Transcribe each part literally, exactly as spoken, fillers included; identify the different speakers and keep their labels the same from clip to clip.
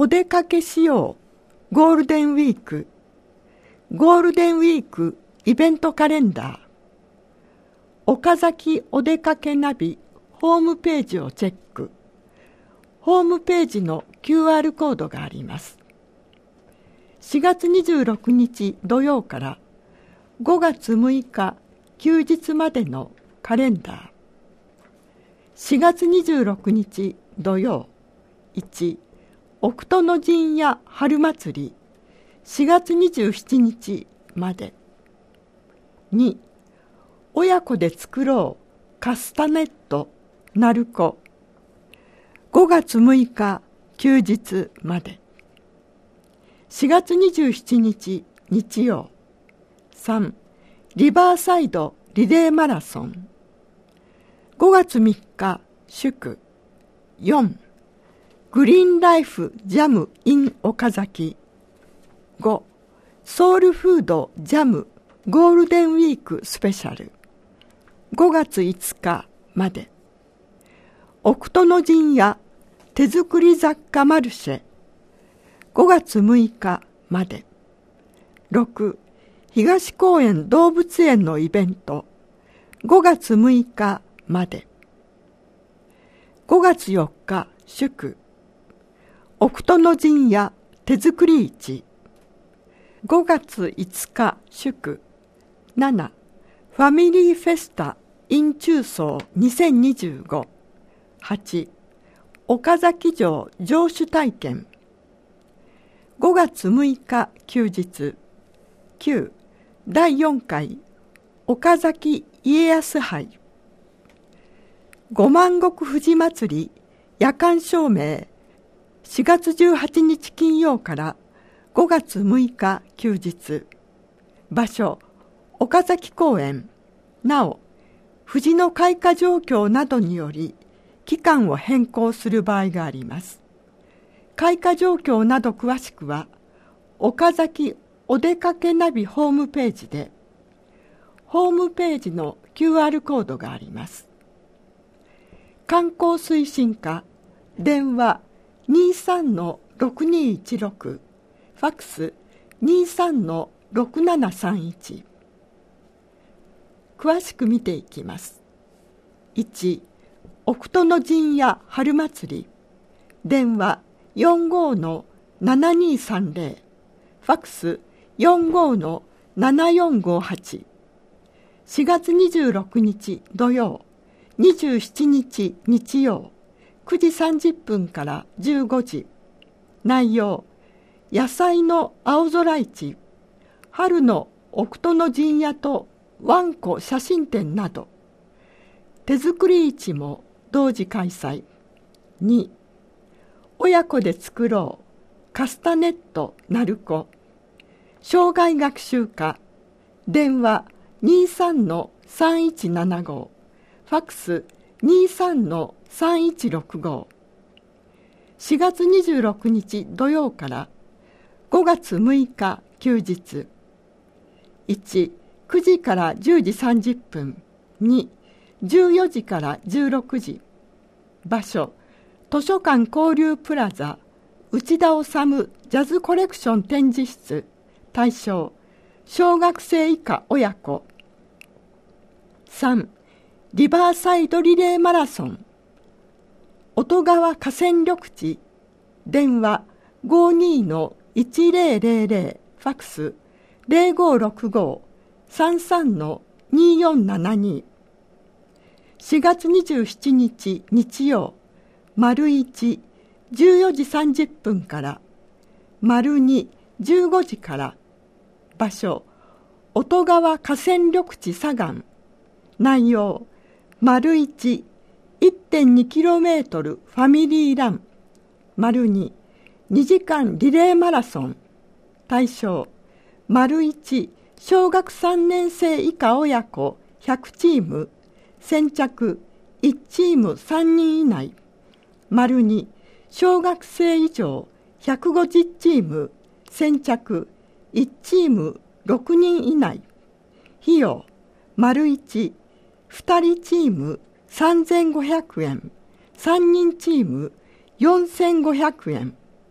Speaker 1: お出かけしようゴールデンウィーク、ゴールデンウィークイベントカレンダー、岡崎お出かけナビホームページをチェック。ホームページの キューアール コードがあります。しがつにじゅうろくにち土曜からごがつむいか休日までのカレンダー。しがつにじゅうろくにち土曜、いち奥戸の陣屋春祭りしがつにじゅうしちにちまで。に親子で作ろうカスタネット鳴子ごがつむいか休日まで。しがつにじゅうしちにち日曜。さんリバーサイドリレーマラソンごがつみっか祝。よんグリーンライフジャム in 岡崎。ごソウルフードジャムゴールデンウィークスペシャルごがついつかまで。奥戸の陣屋手作り雑貨マルシェごがつむいかまで。ろく東公園動物園のイベントごがつむいかまで。ごがつよっか祝。奥戸の陣屋手作り市ごがついつか祝。ななファミリーフェスタ in 中層にせんにじゅうご。はち岡崎城城主体験ごがつむいか休日。きゅうだいよんかい岡崎家康杯五万石富士祭り夜間照明しがつじゅうはちにち金曜からごがつむいか休日。場所岡崎公園。なお藤の開花状況などにより期間を変更する場合があります。開花状況など詳しくは岡崎お出かけナビホームページで、ホームページの キューアール コードがあります。観光推進課電話 にさんのろくにいちろく ファックス にさんのろくななさんいち。詳しく見ていきます。いち奥戸の陣屋春祭り電話 よんごのななにさんぜろ ファックス よんごのななよんごはち。しがつにじゅうろくにち土曜、にじゅうしちにち日曜、くじさんじゅっぷんからじゅうごじ。内容野菜の青空市、春の奥戸の陣屋とわんこ写真展など。手作り市も同時開催。に親子で作ろうカスタネット鳴子障害学習課電話 にさんのさんいちななご ファックス にさんのさんいちろくご。しがつにじゅうろくにち土曜からごがつむいか休日。いちくじからじゅうじさんじゅっぷん。にじゅうよじからじゅうろくじ。場所図書館交流プラザ内田治ジャズコレクション展示室。対象小学生以下親子。さんリバーサイドリレーマラソン音川河川緑地電話 ごーにーのいちぜろぜろぜろ ファックス ぜろごろくご さんさんのによんななに。しがつにじゅうしちにち日曜丸いちじゅうよじさんじゅっぷんから丸にじゅうごじから。場所音川河川緑地左岸。内容丸いち いってんにキロメートル ファミリーラン。丸ににじかんリレーマラソン。対象丸いち小学さんねんせい以下親子ひゃくチーム。先着いちチームさんにん以内。丸に小学生以上ひゃくごじゅうチーム。先着いちチームろくにん以内。費用丸いちふたりチームさんぜんごひゃくえん。さんにんチームよんせんごひゃくえん。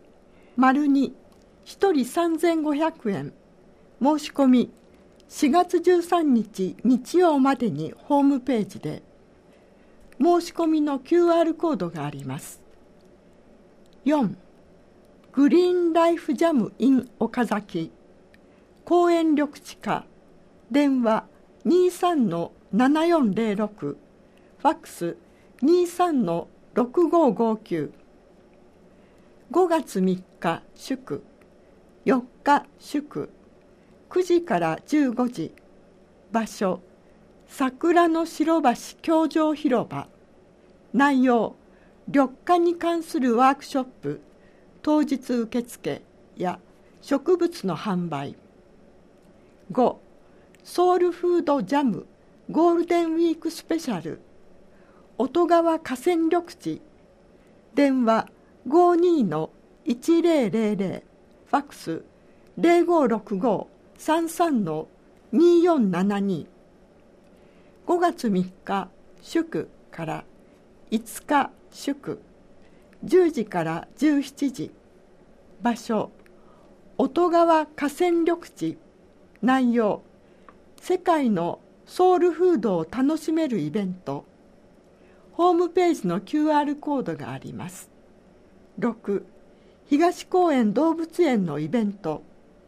Speaker 1: 丸にひとりさんぜんごひゃくえん、申し込みしがつじゅうさんにち日曜までにホームページで申し込みの キューアール コードがあります。よん. グリーンライフジャム in 岡崎、公園緑地課、電話 にじゅうさんのななよんぜろろく、ファックス にじゅうさんのろくごごきゅう。ごがつみっか祝、よっか祝、くじからじゅうごじ、場所桜の白橋教場広場、内容緑化に関するワークショップ、当日受付や植物の販売。ご. ソウルフードジャムゴールデンウィークスペシャル、音川河川緑地、電話 ごじゅうにのいちぜろぜろぜろ、ファックス ぜろごろくごさんさんのによんななに。ごがつみっか祝からいつか祝、じゅうじからじゅうしちじ、場所音川河川緑地、内容世界のソウルフードを楽しめるイベント。ホームページの キューアール コードがあります。ろく. 東公園動物園のイベント。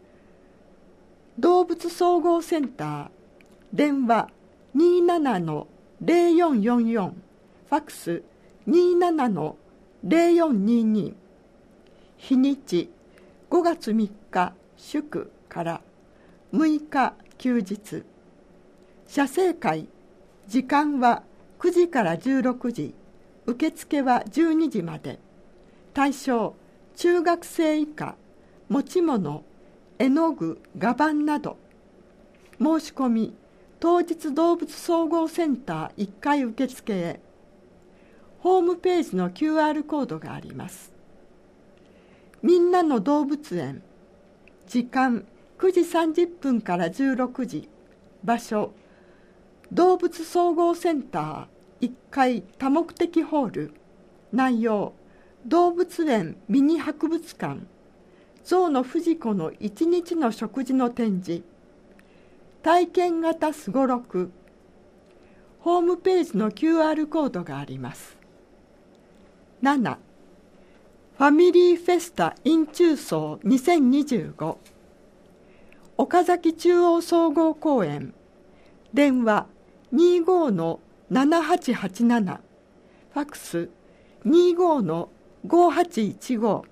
Speaker 1: 動物総合センター、電話 にじゅうななのぜろよんよんよん、ファックス にじゅうななのぜろよんにに。日にちごがつみっか祝からむいか休日。写生会、時間はくじからじゅうろくじ、受付はじゅうにじまで。対象中学生以下、持ち物、絵の具、画板など。申し込み当日動物総合センターいっかい受付へ。ホームページの キューアール コードがあります。みんなの動物園、時間くじさんじゅっぷんからじゅうろくじ、場所動物総合センターいっかい多目的ホール、内容動物園ミニ博物館、象のフジコの一日の食事の展示、体験型すごろく。ホームページの キューアール コードがあります。なな. ファミリーフェスタ in 中総にせんにじゅうご、岡崎中央総合公園、電話 にじゅうごのななはちはちなな、ファックス にじゅうごのごはちいちご。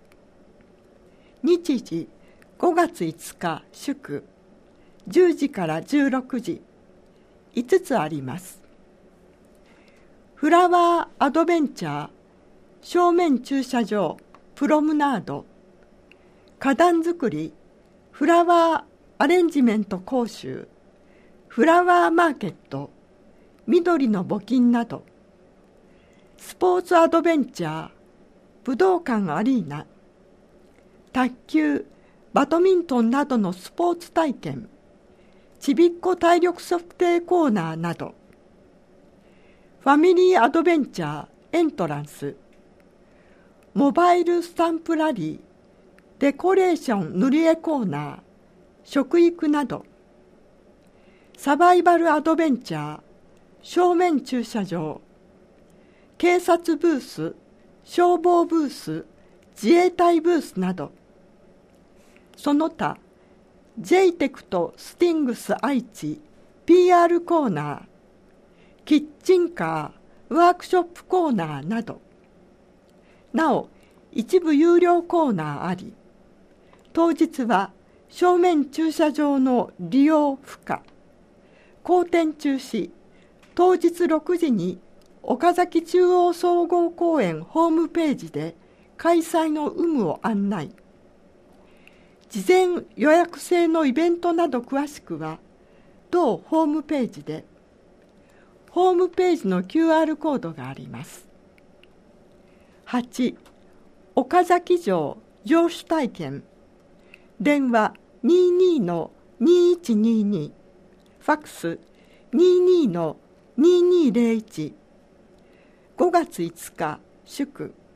Speaker 1: 日時ごがついつか祝、じゅうじからじゅうろくじ、いつつあります。フラワーアドベンチャー正面駐車場プロムナード、花壇作りフラワーアレンジメント講習、フラワーマーケット、緑の募金など。スポーツアドベンチャー武道館アリーナ、卓球バドミントンなどのスポーツ体験、ちびっこ体力測定コーナーなど。ファミリーアドベンチャーエントランス、モバイルスタンプラリー、デコレーション塗り絵コーナー、食育など。サバイバルアドベンチャー正面駐車場、警察ブース、消防ブース、自衛隊ブースなど。その他 ジェイテク とスティングス愛知 ピーアール コーナー、キッチンカーワークショップコーナーなど。なお一部有料コーナーあり、当日は正面駐車場の利用不可、公店中止、当日ろくじに岡崎中央総合公園ホームページで開催の有無を案内。事前予約制のイベントなど詳しくは同ホームページで。ホームページの キューアール コードがあります。はち. 岡崎城城主体験、電話 にじゅうにのにいちにに、ファックス にじゅうにのにじゅうにぜろいち。ごがついつか祝、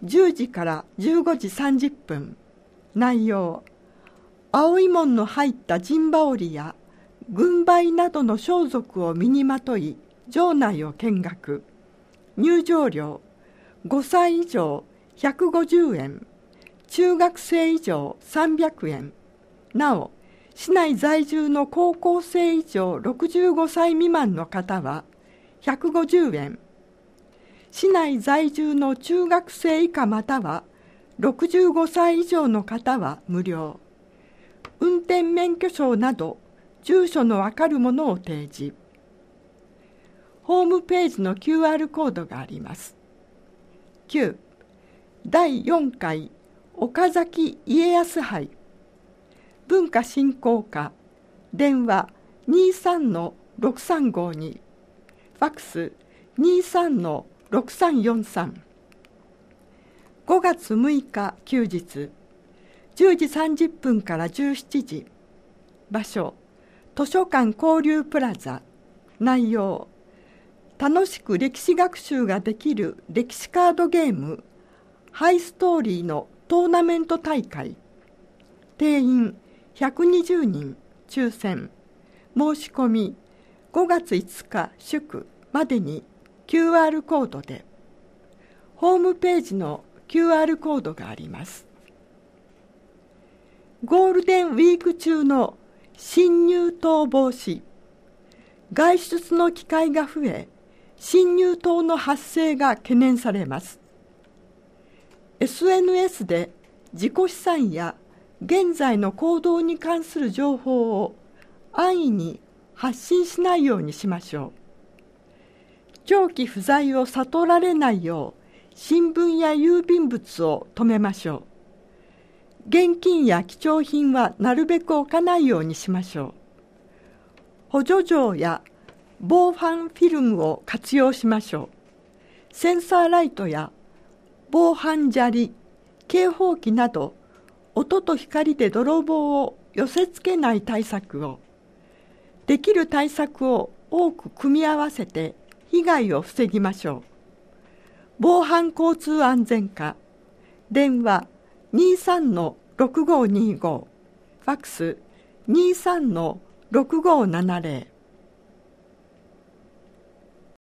Speaker 1: じゅうじからじゅうごじさんじゅっぷん。内容、青い紋の入った陣羽織や軍配などの装束を身にまとい城内を見学。入場料ごさい以上ひゃくごじゅうえん、中学生以上さんびゃくえん。なお市内在住の高校生以上ろくじゅうごさい未満の方はひゃくごじゅうえん、市内在住の中学生以下またはろくじゅうごさい以上の方は無料。運転免許証など住所のわかるものを提示。ホームページの キューアール コードがあります。きゅう. だいよんかい岡崎家康杯文化振興課、電話 にじゅうさんのろくさんごに、ファックス にじゅうさんのろくさんよんさん。ごがつむいか休日、じゅうじさんじゅっぷんからじゅうしちじ。場所、図書館交流プラザ。内容、楽しく歴史学習ができる歴史カードゲームハイストーリーのトーナメント大会。定員ひゃくにじゅうにん、抽選。申し込みごがついつか祝までに キューアール コードで。ホームページの キューアール コードがあります。ゴールデンウィーク中の侵入盗防止。外出の機会が増え、侵入盗の発生が懸念されます。エスエヌエス で自己資産や現在の行動に関する情報を安易に発信しないようにしましょう。長期不在を悟られないよう新聞や郵便物を止めましょう。現金や貴重品はなるべく置かないようにしましょう。補助錠や防犯フィルムを活用しましょう。センサーライトや防犯砂利、警報器など音と光で泥棒を寄せつけない対策を、できる対策を多く組み合わせて被害を防ぎましょう。防犯交通安全課、電話 にじゅうさんのろくごにご、ファックス にじゅうさんのろくごななぜろ。